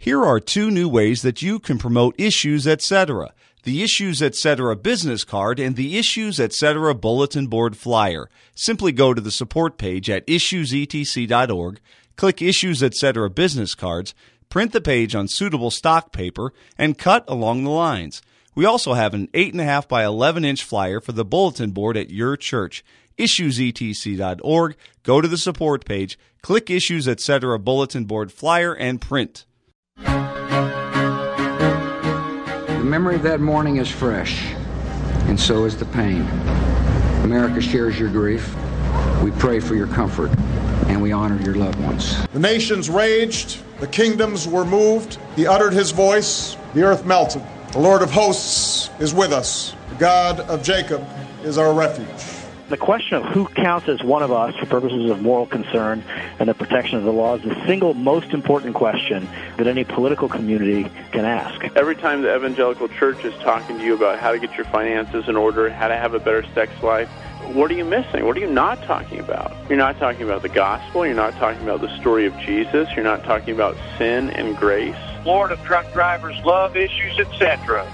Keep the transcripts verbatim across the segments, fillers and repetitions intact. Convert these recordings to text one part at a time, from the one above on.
Here are two new ways that you can promote Issues Etc. The Issues Etc. business card and the Issues Etc. bulletin board flyer. Simply go to the support page at issues e t c dot org, click Issues Etc. business cards, print the page on suitable stock paper, and cut along the lines. We also have an eight point five by eleven inch flyer for the bulletin board at your church. issues e t c dot org, go to the support page, click Issues Etc. bulletin board flyer, and print. The memory of that morning is fresh, and so is the pain. America shares your grief. We pray for your comfort, and we honor your loved ones. The nations raged, the kingdoms were moved. He uttered his voice, the earth melted. The Lord of hosts is with us. The God of Jacob is our refuge. The question of who counts as one of us for purposes of moral concern and the protection of the law is the single most important question that any political community can ask. Every time the evangelical church is talking to you about how to get your finances in order, how to have a better sex life, what are you missing? What are you not talking about? You're not talking about the gospel. You're not talking about the story of Jesus. You're not talking about sin and grace. Florida truck drivers love Issues Etc.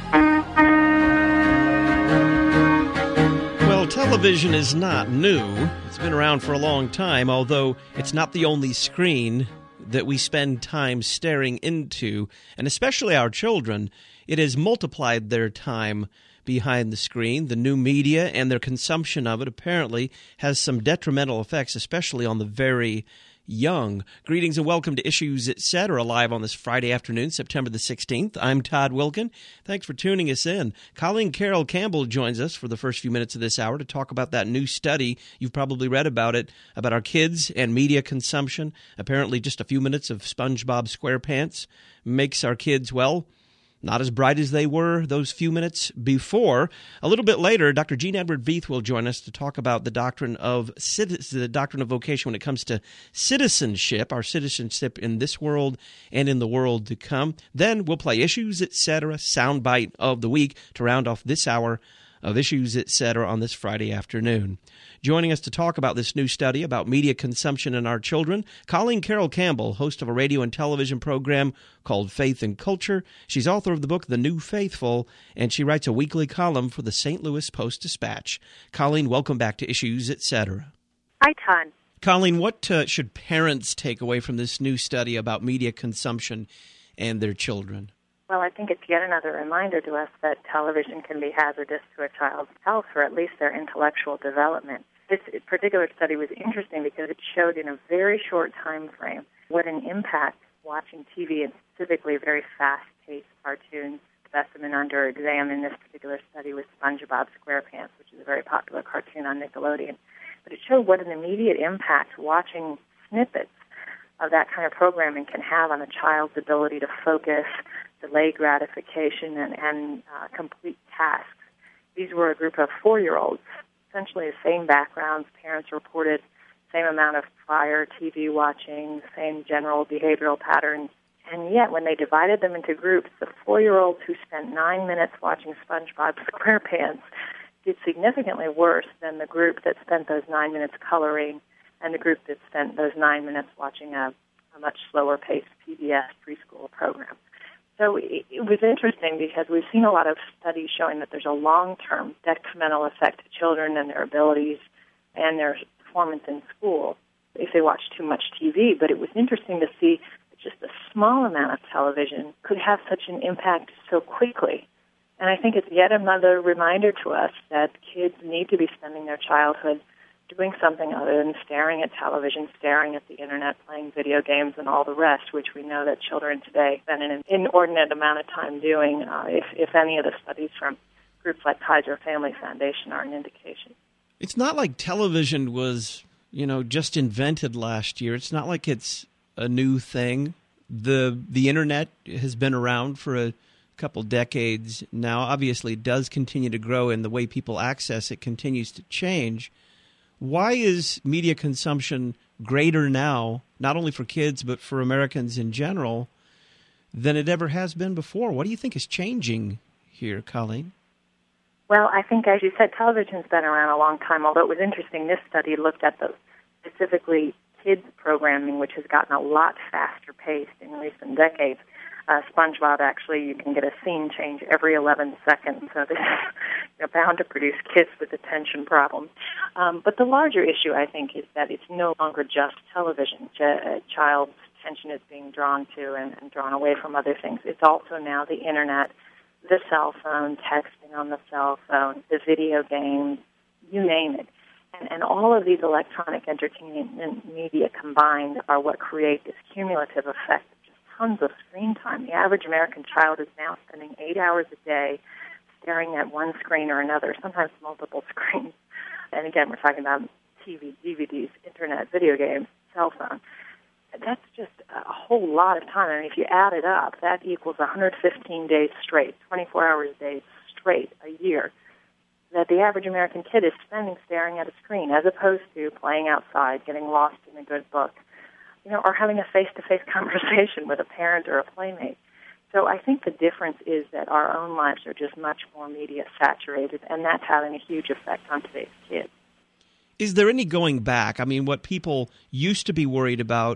Well, television is not new. It's been around for a long time, although it's not the only screen that we spend time staring into, and especially our children. It has multiplied their time behind the screen. The new media and their consumption of it apparently has some detrimental effects, especially on the very young. Greetings and welcome to Issues Etc. live on this Friday afternoon, September the sixteenth. I'm Todd Wilkin. Thanks for tuning us in. Colleen Carroll Campbell joins us for the first few minutes of this hour to talk about that new study. You've probably read about it, about our kids and media consumption. Apparently just a few minutes of SpongeBob SquarePants makes our kids, well, not as bright as they were those few minutes before. A little bit later, Doctor Gene Edward Veith will join us to talk about the doctrine of the doctrine of vocation when it comes to citizenship, our citizenship in this world and in the world to come. Then we'll play Issues Etc. soundbite of the week to round off this hour of Issues Etc. on this Friday afternoon. Joining us to talk about this new study about media consumption in our children, Colleen Carroll Campbell, host of a radio and television program called Faith and Culture. She's author of the book The New Faithful, and she writes a weekly column for the Saint Louis Post-Dispatch. Colleen, welcome back to Issues Etc. Hi, Todd. Colleen, what uh, should parents take away from this new study about media consumption and their children? Well, I think it's yet another reminder to us that television can be hazardous to a child's health or at least their intellectual development. This particular study was interesting because it showed in a very short time frame what an impact watching T V and specifically very fast-paced cartoons. The specimen under exam in this particular study was SpongeBob SquarePants, which is a very popular cartoon on Nickelodeon. But it showed what an immediate impact watching snippets of that kind of programming can have on a child's ability to focus, delay gratification, and, and uh, complete tasks. These were a group of four-year-olds, essentially the same backgrounds. Parents reported same amount of prior T V watching, same general behavioral patterns. And yet, when they divided them into groups, the four-year-olds who spent nine minutes watching SpongeBob SquarePants did significantly worse than the group that spent those nine minutes coloring and the group that spent those nine minutes watching a, a much slower-paced P B S preschool program. So it, it was interesting because we've seen a lot of studies showing that there's a long-term detrimental effect to children and their abilities and their performance in school if they watch too much T V. But it was interesting to see that just a small amount of television could have such an impact so quickly. And I think it's yet another reminder to us that kids need to be spending their childhood doing something other than staring at television, staring at the internet, playing video games, and all the rest, which we know that children today spend an inordinate amount of time doing, uh, if, if any of the studies from groups like Kaiser Family Foundation are an indication. It's not like television was, you know, just invented last year. It's not like it's a new thing. The the internet has been around for a couple decades now. Obviously, it does continue to grow, and the way people access it continues to change. Why is media consumption greater now, not only for kids, but for Americans in general, than it ever has been before? What do you think is changing here, Colleen? Well, I think, as you said, television's been around a long time, although it was interesting. This study looked at the specifically kids programming, which has gotten a lot faster paced in recent decades. Uh, SpongeBob, actually, you can get a scene change every eleven seconds, so this is you know, bound to produce kids with attention problems. Um, but the larger issue, I think, is that it's no longer just television. Ch- a child's attention is being drawn to and, and drawn away from other things. It's also now the Internet, the cell phone, texting on the cell phone, the video games, you name it. And, and all of these electronic entertainment media combined are what create this cumulative effect of just tons of screen time. The average American child is now spending eight hours a day staring at one screen or another, sometimes multiple screens. And again, we're talking about T V, D V Ds, Internet, video games, cell phone. That's just a whole lot of time. I mean, if you add it up, that equals one hundred fifteen days straight, twenty-four hours a day straight a year, that the average American kid is spending staring at a screen, as opposed to playing outside, getting lost in a good book, you know, or having a face-to-face conversation with a parent or a playmate. So I think the difference is that our own lives are just much more media saturated, and that's having a huge effect on today's kids. Is there any going back? I mean, what people used to be worried about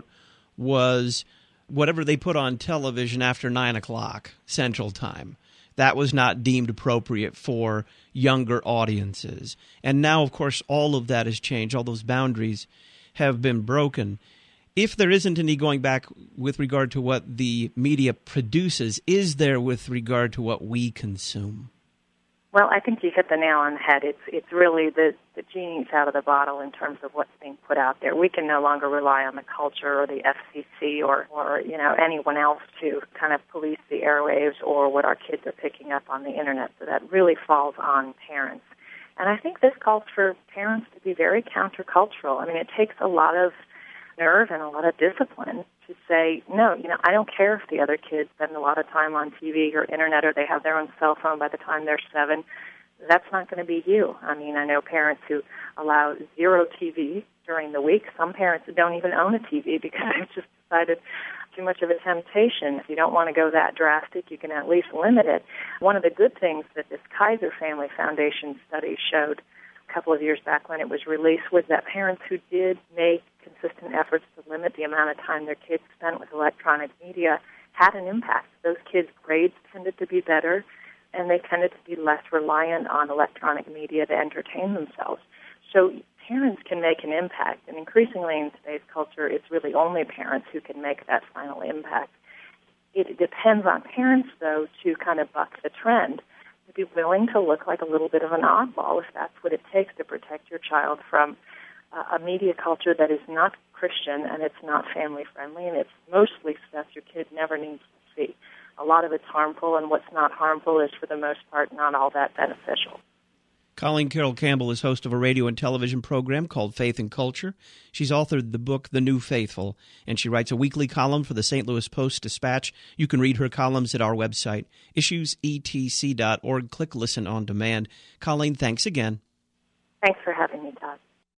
was whatever they put on television after nine o'clock Central Time. That was not deemed appropriate for younger audiences. And now, of course, all of that has changed. All those boundaries have been broken. If there isn't any going back with regard to what the media produces, is there with regard to what we consume? Well, I think you hit the nail on the head. It's it's really the, the genie's out of the bottle in terms of what's being put out there. We can no longer rely on the culture or the F C C or, or you know anyone else to kind of police the airwaves or what our kids are picking up on the Internet. So that really falls on parents. And I think this calls for parents to be very countercultural. I mean, it takes a lot of nerve and a lot of discipline to say, no, you know, I don't care if the other kids spend a lot of time on T V or Internet or they have their own cell phone by the time they're seven. That's not going to be you. I mean, I know parents who allow zero T V during the week. Some parents don't even own a T V because they've just decided too much of a temptation. If you don't want to go that drastic, you can at least limit it. One of the good things that this Kaiser Family Foundation study showed a couple of years back when it was released was that parents who did make consistent efforts to limit the amount of time their kids spent with electronic media had an impact. Those kids' grades tended to be better, and they tended to be less reliant on electronic media to entertain themselves. So parents can make an impact, and increasingly in today's culture, it's really only parents who can make that final impact. It depends on parents, though, to kind of buck the trend, to be willing to look like a little bit of an oddball if that's what it takes to protect your child from uh, a media culture that is not Christian and it's not family-friendly, and it's mostly stuff your kid never needs to see. A lot of it's harmful, and what's not harmful is, for the most part, not all that beneficial. Colleen Carroll Campbell is host of a radio and television program called Faith and Culture. She's authored the book The New Faithful, and she writes a weekly column for the Saint Louis Post-Dispatch. You can read her columns at our website, issues e t c dot org. Click Listen on Demand. Colleen, thanks again. Thanks for having me, Todd.